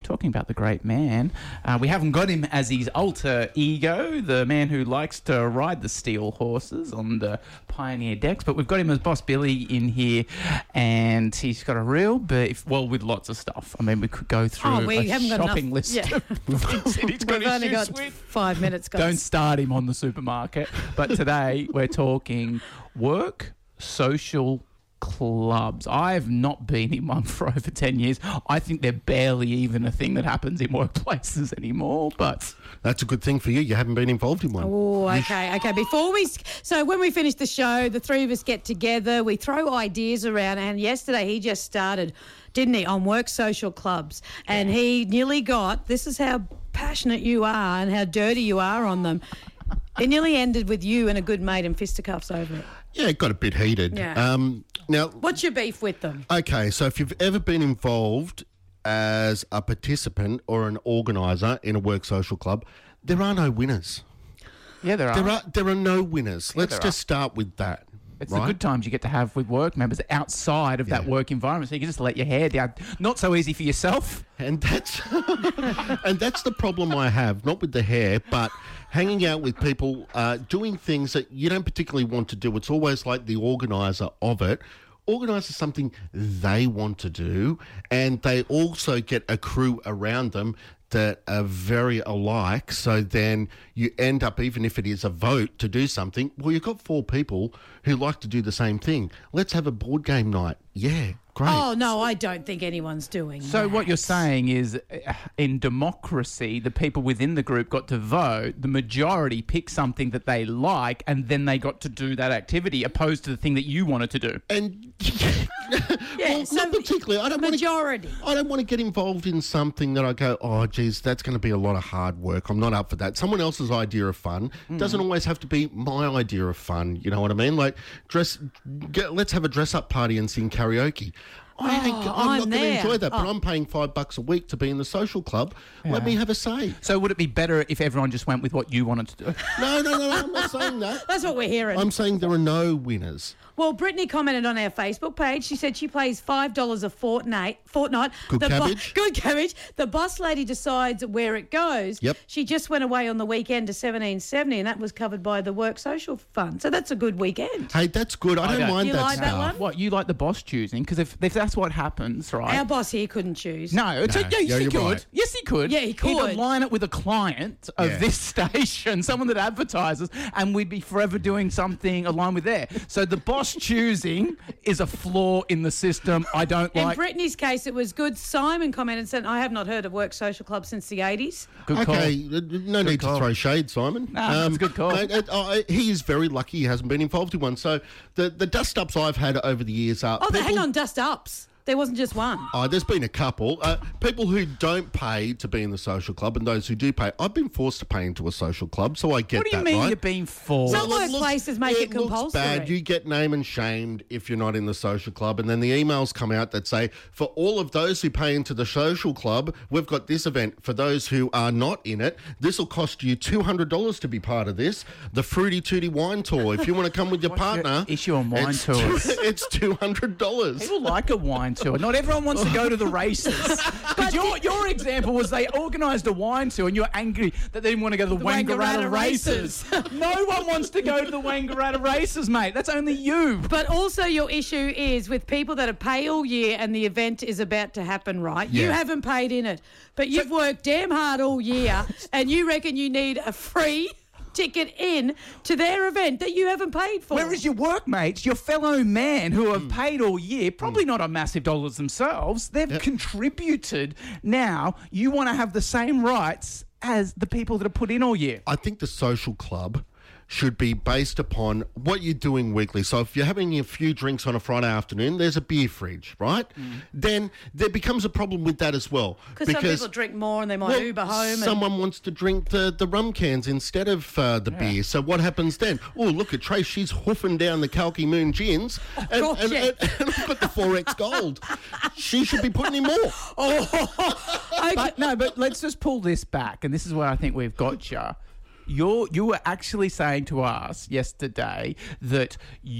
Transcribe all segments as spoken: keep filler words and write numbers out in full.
talking about the great man. Uh, we haven't got him as his alter ego, the man who likes to ride the steel horses on the Pioneer decks, but we've got him as Boss Billy in here, and he's got a real beef, well, with lots of stuff. I mean, we could go through Oh, we a haven't got shopping enough- list yeah. of things that he's got We've only issues got with. five minutes, guys. Don't start him on the supermarket. But today we're talking work, social clubs. I've not been in one for over ten years. I think they're barely even a thing that happens in workplaces anymore, but... That's a good thing for you. You haven't been involved in one. Oh, okay, okay. Before we, so when we finish the show, the three of us get together, we throw ideas around, and yesterday he just started, didn't he, on work social clubs, and he nearly got, this is how passionate you are and how dirty you are on them. It nearly ended with you and a good mate in fisticuffs over it. Yeah, it got a bit heated. Yeah. Um, now, What's your beef with them? okay, so if you've ever been involved as a participant or an organiser in a work social club, there are no winners. Yeah, there are. There are there are no winners. Let's there just are. start with that. It's right? the good times you get to have with work members outside of that Yeah. work environment, so you can just let your hair down. Not so easy for yourself. And that's and that's the problem I have, not with the hair, but hanging out with people, uh, doing things that you don't particularly want to do. It's always like the organiser of it organises something they want to do, and they also get a crew around them that are very alike. So then you end up, even if it is a vote to do something, well, you've got four people who like to do the same thing. Let's have a board game night. Yeah, great. Oh, no, I don't think anyone's doing So that. what you're saying is, uh, in democracy, the people within the group got to vote, the majority picked something that they like, and then they got to do that activity, opposed to the thing that you wanted to do. And Yeah, well, so not particularly. I don't want to. majority. I don't want to get involved in something that I go, oh, geez, that's going to be a lot of hard work. I'm not up for that. Someone else's idea of fun doesn't always have to be my idea of fun. You know what I mean? Like, dress. Get, let's have a dress-up party and sing karaoke. I ain't, I'm, Oh, I'm not going to there. enjoy that, but Oh. I'm paying five bucks a week to be in the social club. Let me have a say. So would it be better if everyone just went with what you wanted to do? No, no, no, no. I'm not saying that. That's what we're hearing. I'm saying there are no winners. Well, Brittany commented on our Facebook page. She said she pays five dollars a fortnight. Fortnight. Good the cabbage. good cabbage. The bus lady decides where it goes. Yep. She just went away on the weekend to seventeen seventy, and that was covered by the Work Social Fund. So that's a good weekend. Hey, that's good. I, don't, don't. mind You that like that stuff. one? What, you like the boss choosing? Because if, if that's what happens, right? Our boss here couldn't choose. No, it's No, a, yes, yeah, he you're could. right. Yes, he could. Yeah, he He'd could. align it with a client of Yeah. this station, someone that advertises, and we'd be forever doing something aligned with there. So the boss choosing is a flaw in the system. I don't In like. Brittany's case, it was good. Simon commented and said, I have not heard of Work Social Club since the eighties. Good call. Okay, uh, no need call. to throw shade, Simon. Um, Nah, that's a good call. no, uh, uh, he is very lucky he hasn't been involved in one. So the, the dust-ups I've had over the years are... Oh, people, hang on, dust ups. There wasn't just one. Oh, there's been a couple. Uh, people who don't pay to be in the social club and those who do pay. I've been forced to pay into a social club, so I get What do you that, mean right? you're being forced? Some Well, it workplaces make it looks compulsory. bad. You get name and shamed if you're not in the social club, and then the emails come out that say, for all of those who pay into the social club, we've got this event. For those who are not in it, this will cost you two hundred dollars to be part of this. The Fruity Tooty Wine Tour. If you want to come with your What's your partner, issue on wine it's tours? Two, it's two hundred dollars. People like a wine tour. Not everyone wants to go to the races. But your, your example was they organised a wine tour and you're angry that they didn't want to go to the, The Wangaratta, Wangaratta races. No one wants to go to the Wangaratta races, mate. That's only you. But also your issue is with people that have paid all year and the event is about to happen, right? You Yeah. haven't paid in it, but you've worked damn hard all year and you reckon you need a free ticket in to their event that you haven't paid for. Where is your workmates, your fellow man who have paid all year, probably not on massive dollars themselves, they've contributed. Now you want to have the same rights as the people that have put in all year. I think the social club should be based upon what you're doing weekly. So if you're having a few drinks on a Friday afternoon, there's a beer fridge, right? Then there becomes a problem with that as well. Because some people drink more and they might well, Uber home. And someone wants to drink the, the rum cans instead of uh, the beer. So what happens then? Oh, look at Trace. She's hoofing down the Kalki Moon gins. and, gosh, and, yeah. and, and I've got the four X Gold. She should be putting in more. okay. But no, but let's just pull this back, and this is where I think we've got you. you're you were actually saying to us yesterday that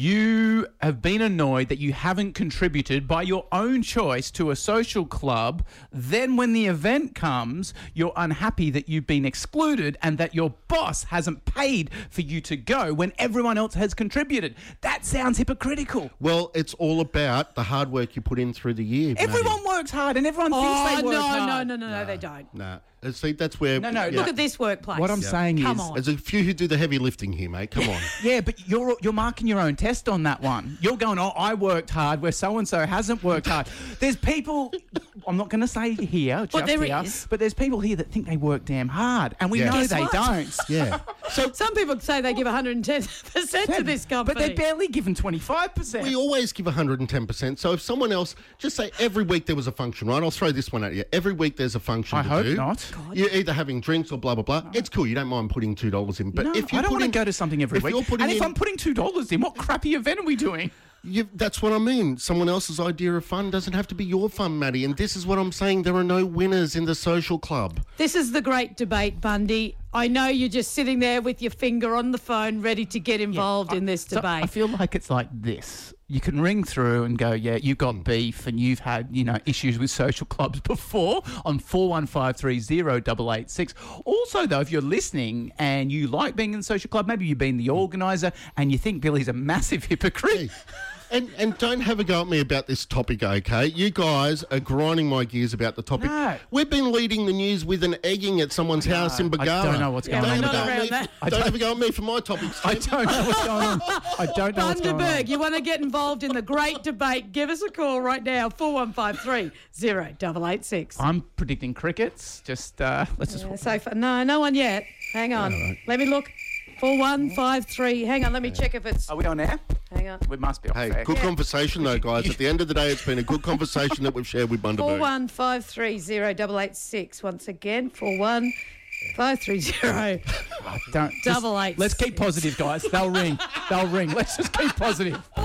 you have been annoyed that you haven't contributed by your own choice to a social club. Then when the event comes, you're unhappy that you've been excluded and that your boss hasn't paid for you to go when everyone else has contributed. That sounds hypocritical. Well, it's all about the hard work you put in through the year. Everyone works hard and everyone thinks Oh, they no, work no, hard. no, no, no, they don't. Nah. Uh, See, that's where... No, no, yeah. Look at this workplace. What I'm saying Come is... on. There's a few who do the heavy lifting here, mate. Come on. Yeah, but you're you're marking your own test on that one. You're going, oh, I worked hard, where so-and-so hasn't worked hard. There's people, I'm not going to say here, just Well, there here, is. but there's people here that think they work damn hard, and we Yeah. know Guess they what? don't. Yeah. So some people say they give one hundred ten percent to this company. But they're barely given twenty-five percent. We always give one hundred ten percent. So if someone else, just say every week there was a function, right? I'll throw this one at you. Every week there's a function I to hope do. not. You're either having drinks or blah, blah, blah. It's cool. You don't mind putting two dollars in. But No, if you I don't put want to in, go to something every if week. you're putting And if in- I'm putting two dollars in, what crappy event are we doing? You, that's what I mean. Someone else's idea of fun doesn't have to be your fun, Maddie. And this is what I'm saying. There are no winners in the social club. This is the great debate, Bundy. I know you're just sitting there with your finger on the phone ready to get involved in this So debate. I feel like it's like this. You can ring through and go, yeah, you've got beef and you've had, you know, issues with social clubs before on four one five three zero eight eight six. Also, though, if you're listening and you like being in the social club, maybe you've been the organiser and you think Billy's a massive hypocrite. And and don't have a go at me about this topic, okay? You guys are grinding my gears about the topic. No. We've been leading the news with an egging at someone's house in I Bagara. don't know what's Yeah, going we're on. not Don't have a go at around me- that. Don't have a go at me for my topics. I don't know what's going on. I don't know what's going on. Bundaberg, you want to get involved in the great debate? Give us a call right now, four one five three zero eight eight six. I'm predicting crickets. Just uh, let's just. Yeah, so far, no, no one yet. Hang on. Let me look. four one five three. Hang on, let me check if it's. Are we on air? Hang on. We must be on Hey, air. good conversation though, guys. At the end of the day, it's been a good conversation that we've shared with four Bundaberg. one five three zero eight eight six. Once again, four one five three zero. Don't, just- Double eight Let's keep six. positive, guys. They'll ring. They'll ring. Let's just keep positive.